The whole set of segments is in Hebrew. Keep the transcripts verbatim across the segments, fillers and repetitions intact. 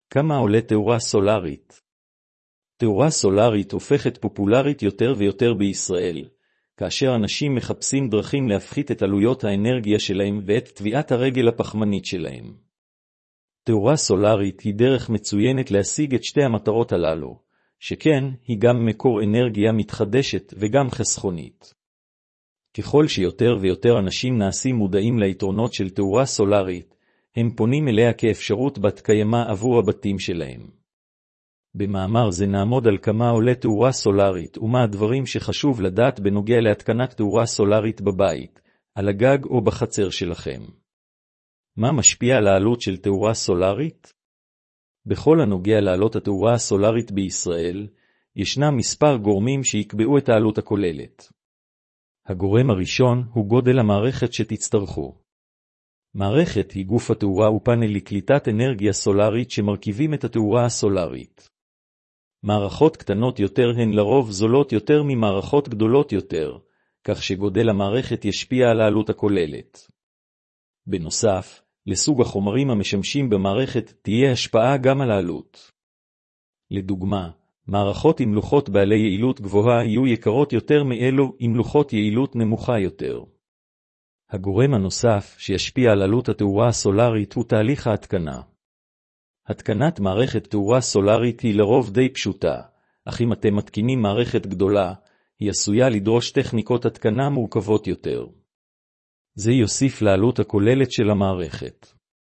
כמה עולה תאורה סולרית? תאורה סולרית הופכת פופולרית יותר ויותר בישראל, כאשר אנשים מחפשים דרכים להפחית את עלויות האנרגיה שלהם ואת טביעת הרגל הפחמנית שלהם. תאורה סולרית היא דרך מצוינת להשיג את שתי המטרות הללו, שכן היא גם מקור אנרגיה מתחדשת וגם חסכונית. ככל שיותר ויותר אנשים נעשים מודעים ליתרונות של תאורה סולרית, הם פונים אליה כאפשרות בת קיימא עבור הבתים שלהם. במאמר זה נעמוד על כמה עולה תאורה סולרית ומה הדברים שחשוב לדעת בנוגע להתקנת תאורה סולרית בבית, על הגג או בחצר שלכם. מה משפיע על העלות של תאורה סולרית? בכל הנוגע לעלות התאורה הסולרית בישראל, ישנם מספר גורמים שיקבעו את העלות הכוללת. הגורם הראשון הוא גודל המערכת שתצטרכו. מערכת היא גוף התאורה ופאנל לקליטת אנרגיה סולרית שמרכיבים את התאורה הסולרית. מערכות קטנות יותר הן לרוב זולות יותר ממערכות גדולות יותר, כך שגודל המערכת ישפיע על העלות הכוללת. בנוסף, לסוג החומרים המשמשים במערכת תהיה השפעה גם על העלות. לדוגמה, מערכות עם לוחות בעלי יעילות גבוהה יהיו יקרות יותר מאלו עם לוחות יעילות נמוכה יותר. הגורם הנוסף שישפיע על עלות התאורה הסולרית הוא תהליך ההתקנה. התקנת מערכת תאורה סולרית היא לרוב די פשוטה, אך אם אתם מתקינים מערכת גדולה, היא עשויה לדרוש טכניקות התקנה מורכבות יותר. זה יוסיף לעלות הכוללת של המערכת.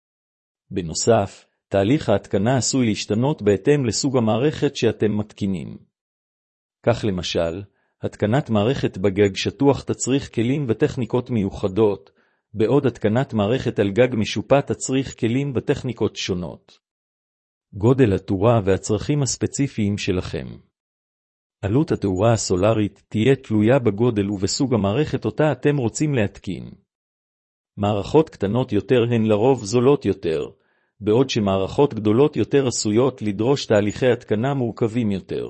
בנוסף, תהליך ההתקנה עשוי להשתנות בהתאם לסוג המערכת שאתם מתקינים. כך למשל, התקנת מערכת בגג שטוח תצריך כלים וטכניקות מיוחדות, בעוד התקנת מערכת על גג משופע תצריך כלים וטכניקות שונות. גודל התאורה והצרכים הספציפיים שלכם. עלות התאורה הסולרית תהיה תלויה בגודל ובסוג המערכת אותה אתם רוצים להתקין. מערכות קטנות יותר הן לרוב זולות יותר, בעוד שמערכות גדולות יותר עשויות לדרוש תהליכי התקנה מורכבים יותר.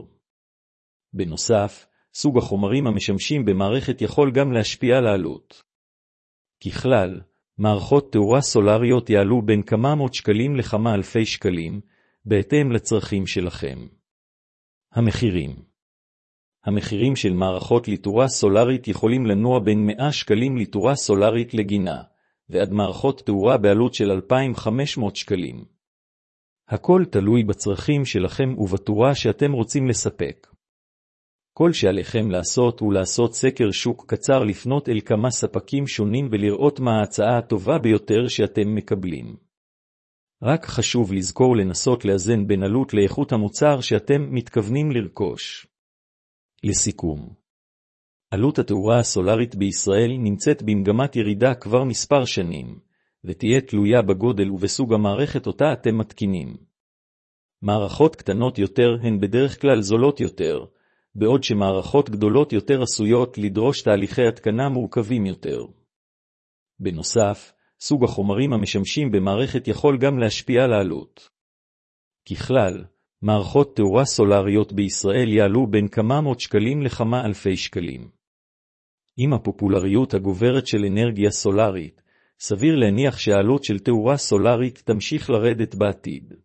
בנוסף, סוג החומרים המשמשים במערכת יכול גם להשפיע על העלות. ככלל, מערכות תאורה סולריות יעלו בין כמה מאות שקלים לכמה אלפי שקלים, בהתאם לצרכים שלכם. המחירים. המחירים של מערכות לתאורה סולרית יכולים לנוע בין מאה שקלים לתאורה סולרית לגינה, ועד מערכות תאורה בעלות של אלפיים וחמש מאות שקלים. הכל תלוי בצרכים שלכם ובתאורה שאתם רוצים לספק. כל שעליכם לעשות הוא לעשות סקר שוק קצר, לפנות אל כמה ספקים שונים ולראות מה ההצעה הטובה ביותר שאתם מקבלים. רק חשוב לזכור לנסות לאזן בין עלות לאיכות המוצר שאתם מתכוונים לרכוש. לסיכום, עלות התאורה הסולרית בישראל נמצאת במגמת ירידה כבר מספר שנים, ותהיה תלויה בגודל ובסוג המערכת אותה אתם מתקינים. מערכות קטנות יותר הן בדרך כלל זולות יותר, בעוד שמערכות גדולות יותר עשויות לדרוש תהליכי התקנה מורכבים יותר. בנוסף, סוג החומרים המשמשים במערכת יכול גם להשפיע על העלות. ככלל, מערכות תאורה סולריות בישראל יעלו בין כמה מאות שקלים לכמה אלפי שקלים. עם הפופולריות הגוברת של אנרגיה סולרית, סביר להניח שהעלות של תאורה סולרית תמשיך לרדת בעתיד.